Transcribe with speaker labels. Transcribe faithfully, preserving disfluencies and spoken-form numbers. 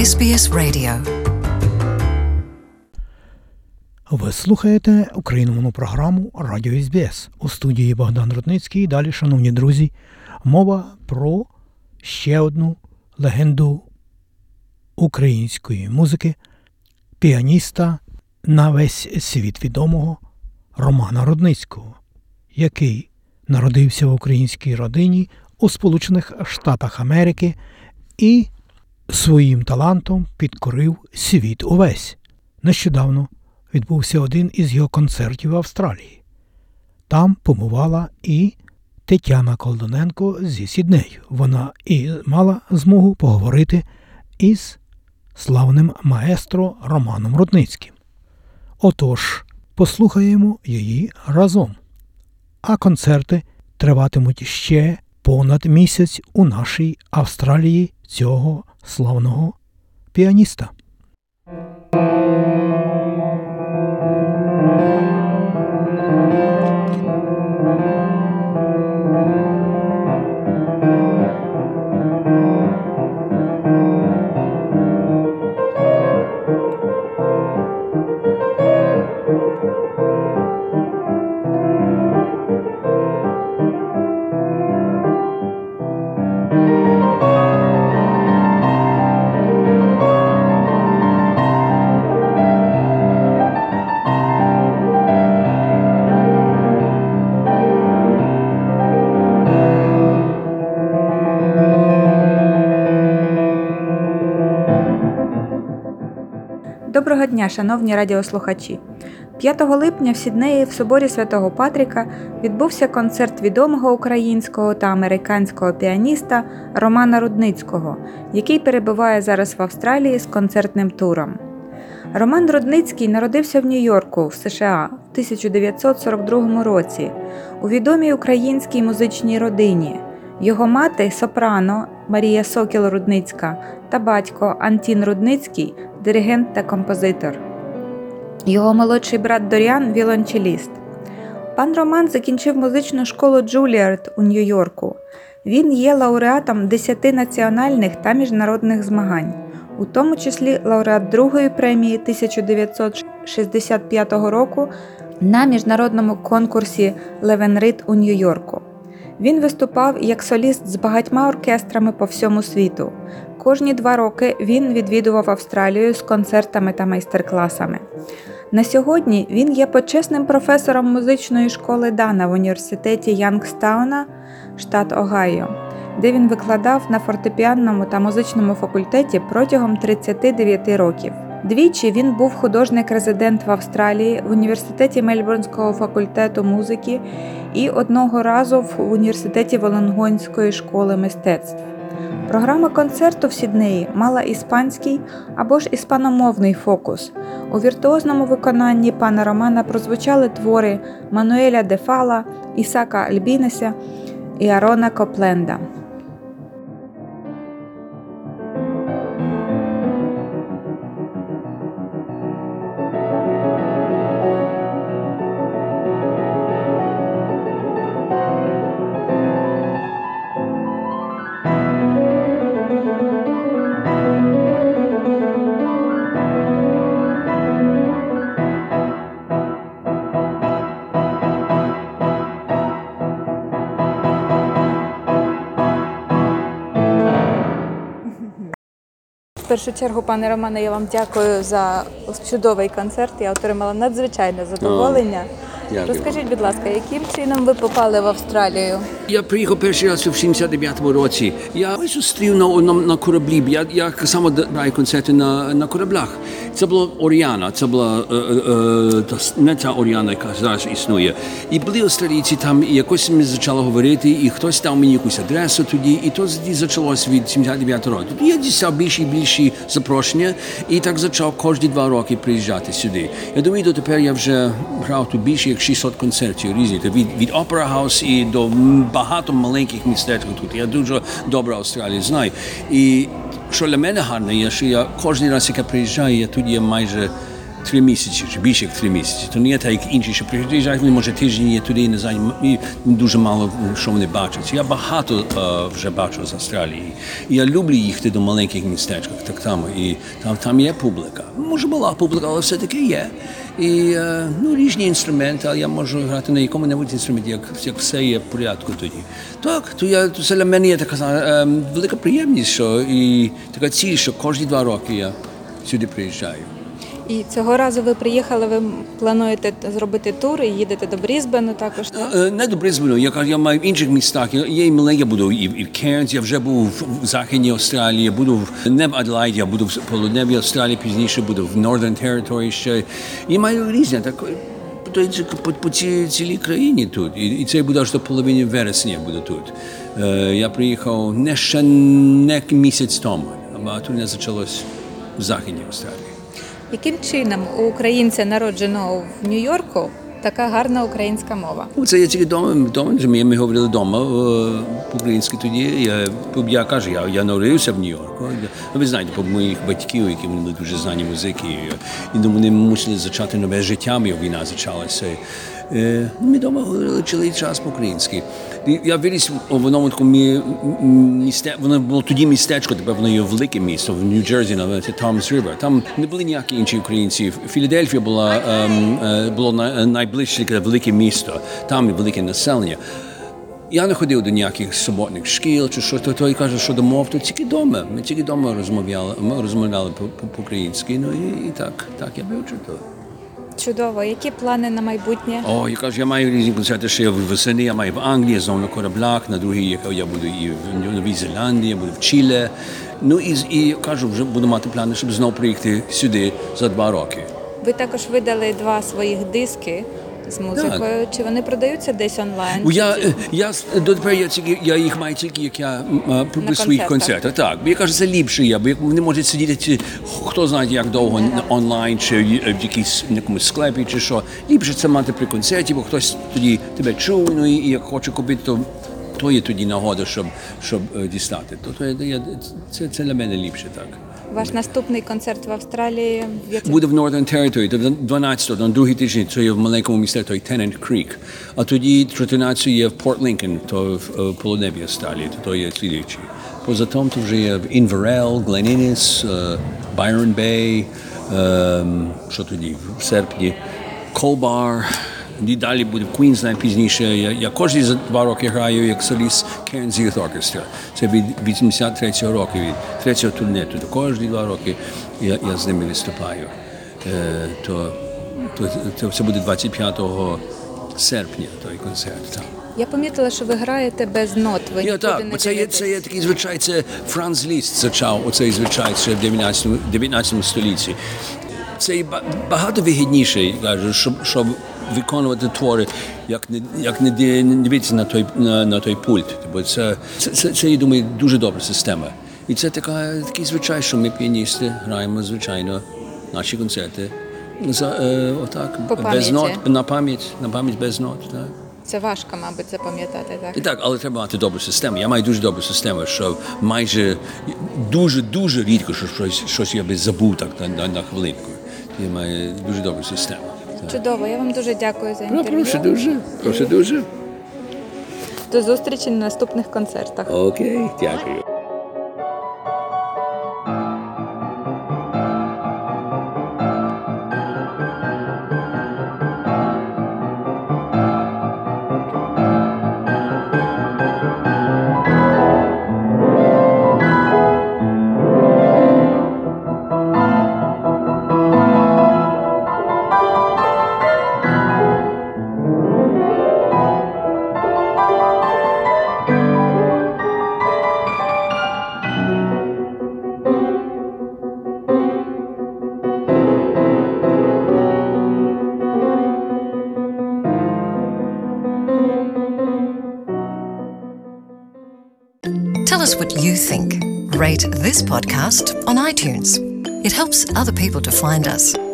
Speaker 1: Ес Бі Ес Radio.
Speaker 2: Ви слухаєте україномовну програму Радіо Ес Бі Ес. У студії Богдан Рудницький. І далі, шановні друзі, мова про ще одну легенду української музики, піаніста на весь світ відомого Романа Рудницького, який народився в українській родині у Сполучених Штатах Америки і своїм талантом підкорив світ увесь. Нещодавно відбувся один із його концертів в Австралії. Там побувала і Тетяна Колдоненко зі Сіднею. Вона і мала змогу поговорити із славним маестро Романом Рудницьким. Отож, послухаємо її разом. А концерти триватимуть ще понад місяць у нашій Австралії цього славного піаніста.
Speaker 3: Доброго дня, шановні радіослухачі! п'ятого липня в Сіднеї в соборі Святого Патріка відбувся концерт відомого українського та американського піаніста Романа Рудницького, який перебуває зараз в Австралії з концертним туром. Роман Рудницький народився в Нью-Йорку в США в тисяча дев'ятсот сорок другому році у відомій українській музичній родині. Його мати – сопрано Марія Сокіл-Рудницька та батько Антін Рудницький – диригент та композитор. Його молодший брат Доріан – віолончеліст. Пан Роман закінчив музичну школу Джуліард у Нью-Йорку. Він є лауреатом десяти національних та міжнародних змагань, у тому числі лауреат другої премії тисяча дев'ятсот шістдесят п'ятого року на міжнародному конкурсі «Левенрид» у Нью-Йорку. Він виступав як соліст з багатьма оркестрами по всьому світу. Кожні два роки він відвідував Австралію з концертами та майстер-класами. На сьогодні він є почесним професором музичної школи Дана в університеті Янгстауна, штат Огайо, де він викладав на фортепіанному та музичному факультеті протягом тридцяти дев'яти років. Двічі він був художник-резидент в Австралії в університеті Мельбурнського факультету музики і одного разу в університеті Волонгонської школи мистецтв. Програма концерту в Сіднеї мала іспанський або ж іспаномовний фокус. У віртуозному виконанні пана Романа прозвучали твори Мануеля де Фала, Ісака Альбінеса і Арона Копленда. В першу чергу, пане Романе, я вам дякую за чудовий концерт. Я отримала надзвичайне задоволення.
Speaker 4: Дякую.
Speaker 3: Розкажіть, будь ласка, яким чином ви попали в Австралію?
Speaker 4: Я приїхав перший раз в сімдесят дев'ятому році. Я зустрів на, на, на кораблі. Я, я саме граю концерти на, на кораблях. Це була Оріана, це була е, е, не та Оріана, яка зараз існує. І були австралійці там, і якось ми почали говорити, і хтось дав мені якусь адресу тоді, і то почалося від сімдесят дев'ятого року. Тоді я дістав більше і більше запрошення, і так почав кожні два роки приїжджати сюди. Я думаю, дотепер я вже грав тут більше як шістсот концертів різні, від, від Opera House і до багато маленьких містечок тут. Я дуже добре Австралію знаю. І що для мене гарне є, що я кожен раз, як я приїжджаю, я тут є майже три місяці, чи більше як три місяці. То не є так, як інші, що приїжджають, вони, може, тиждень є туди, не знаю, і дуже мало, що вони бачать. Я багато uh, вже бачу з Австралії. І я люблю їхати до маленьких містечок, так само. І там, там є публіка. Може, була публіка, але все-таки є. І uh, ну, різні інструменти, але я можу грати на якому-небудь інструменті, як, як все є в порядку тоді. Так, то, я, то це для мене є така um, велика приємність, що і така ціль, що кожні два роки я сюди приїжджаю.
Speaker 3: І цього разу ви приїхали, ви плануєте зробити тур і їдете до Брізбену також, так?
Speaker 4: Не до Брізбену, я, я маю в інших містах. Я, я, я буду і, і в Кернс, я вже був в Західній Австралії, я буду в, не в Аделаїді, я буду в Полудневій Австралії пізніше, буду в Northern Territory ще. І маю різні, так, по, по цій, цілій країні тут. І, і це буде аж до половини вересня я буду тут. Е, я приїхав не ще не місяць тому, а тут не почалось в Західній Австралії.
Speaker 3: Яким чином у українця, народженого в Нью-Йорку, така гарна українська мова?
Speaker 4: Це я тільки вдома, ми, ми говорили вдома по-українськи тоді. Я, я кажу, я, я народився в Нью-Йорку. Ви знаєте, по моїх батьків, які вони були дуже знані музики, і вони мусили зачати нове життя, як війна почалася. Ми вдома говорили цілий час по-українськи. Я виріс в одному такому місте, воно було тоді містечко, тепер воно є велике місто, в Нью-Джерсі, на Томс Рівер. Там не були ніякі інші українці. Філадельфія була, було найближче велике місто, там велике населення. Я не ходив до ніяких суботних шкіл, чи що, то той каже, що до мов, то тільки вдома. Ми тільки вдома розмовляли, ми розмовляли по-українськи, ну і, і так, так я вивчу то.
Speaker 3: Чудово. Які плани на майбутнє?
Speaker 4: О, я кажу, я маю різні концерти, ще восени, я маю в Англії, знову на кораблях, на другій я буду і в Новій Зеландії, я буду в Чилі. Ну і, і кажу, вже буду мати плани, щоб знову приїхати сюди за два роки.
Speaker 3: Ви також видали два своїх диски з музикою. Так. Чи вони продаються десь онлайн?
Speaker 4: Я, я, дотепер я, тільки, я їх маю тільки, як я при своїх концертах. Так, бо я кажу, це ліпше є, бо вони можуть сидіти, хто знає, як довго, ага. онлайн, чи в якійсь якомусь склепі, чи що. Ліпше це мати при концерті, бо хтось тоді тебе чув, ну і як хоче купити, то то є тоді нагода, щоб, щоб дістати. То, то я, це, це для мене ліпше, так.
Speaker 3: Ваш наступний концерт в Австралії?
Speaker 4: Буде в Northern Territory, дванадцятого, на другий тиждень, це є в маленькому місті, то є Tennant Creek. А тоді чотирнадцятого є в Порт Лінкольн, то в Полудневій Австралії, то, то є слідуючий. Поза тому, то вже є в Інверел, Глен Іннес, Байрон Бей, що тоді, в серпні, Колбар. І далі буде в Квінсленд пізніше. Я, я кожні за два роки граю як соліст Cairns Youth Orchestra. Це від вісімдесят третього року, від третього турне. То кожні два роки я, я з ними виступаю. Е, то, то, то це буде двадцять п'ятого серпня, той концерт. Так.
Speaker 3: Я помітила, що ви граєте без нот. Ви
Speaker 4: Я, так,
Speaker 3: не
Speaker 4: це є, це є такий звичай, це Франц Ліст зачав оцей звичай ще в дев'ятнадцятому столітті. Це багато вигідніше, кажу, щоб, щоб виконувати твори, як не, як не дивитися на той, на, на той пульт. Бо це, це, це, це, я думаю, дуже добра система. І це така, такий звичай, що ми, піаністи, граємо, звичайно, наші концерти. За, е, отак, без нот, на пам'ять, на пам'ять без нот. Так.
Speaker 3: Це важко, мабуть, запам'ятати, так?
Speaker 4: І так, але треба мати добру систему. Я маю дуже добру систему, що майже дуже-дуже рідко що щось, щось я би забув так на, на, на хвилинку. Я маю дуже добру систему.
Speaker 3: Чудово, я вам дуже дякую за інтерв'ю.
Speaker 4: Прошу дуже, прошу дуже.
Speaker 3: До зустрічі на наступних концертах.
Speaker 4: Окей, дякую.
Speaker 1: Tell us what you think. Rate this podcast on iTunes. It helps other people to find us.